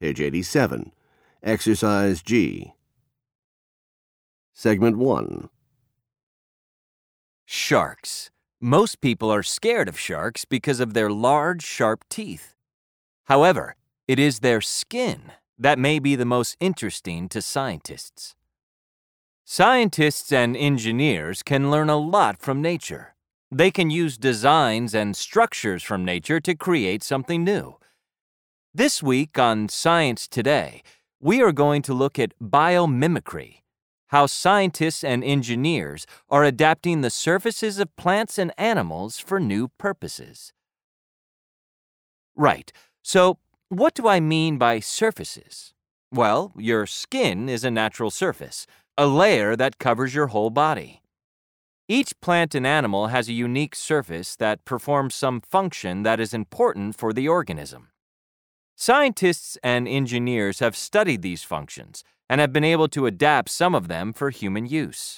Page 87. Exercise G. Segment 1. Sharks. Most people are scared of sharks because of their large, sharp teeth. However, it is their skin that may be the most interesting to scientists. Scientists and engineers can learn a lot from nature. They can use designs and structures from nature to create something new. This week on Science Today, we are going to look at biomimicry, how scientists and engineers are adapting the surfaces of plants and animals for new purposes. Right, so what do I mean by surfaces? Well, your skin is a natural surface, a layer that covers your whole body. Each plant and animal has a unique surface that performs some function that is important for the organism. Scientists and engineers have studied these functions and have been able to adapt some of them for human use.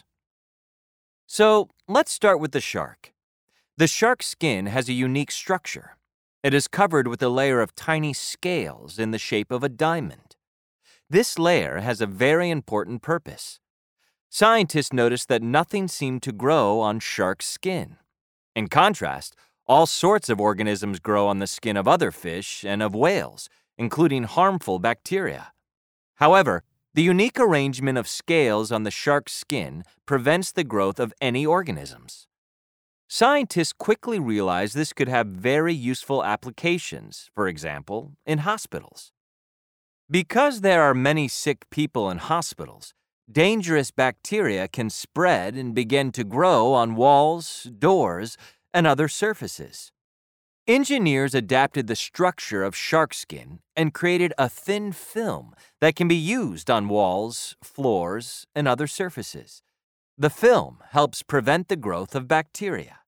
So, let's start with the shark. The shark's skin has a unique structure. It is covered with a layer of tiny scales in the shape of a diamond. This layer has a very important purpose. Scientists noticed that nothing seemed to grow on shark's skin. In contrast, all sorts of organisms grow on the skin of other fish and of whales, including harmful bacteria. However, the unique arrangement of scales on the shark's skin prevents the growth of any organisms. Scientists quickly realized this could have very useful applications, for example, in hospitals. Because there are many sick people in hospitals, dangerous bacteria can spread and begin to grow on walls, doors, and other surfaces. Engineers adapted the structure of shark skin and created a thin film that can be used on walls, floors, and other surfaces. The film helps prevent the growth of bacteria.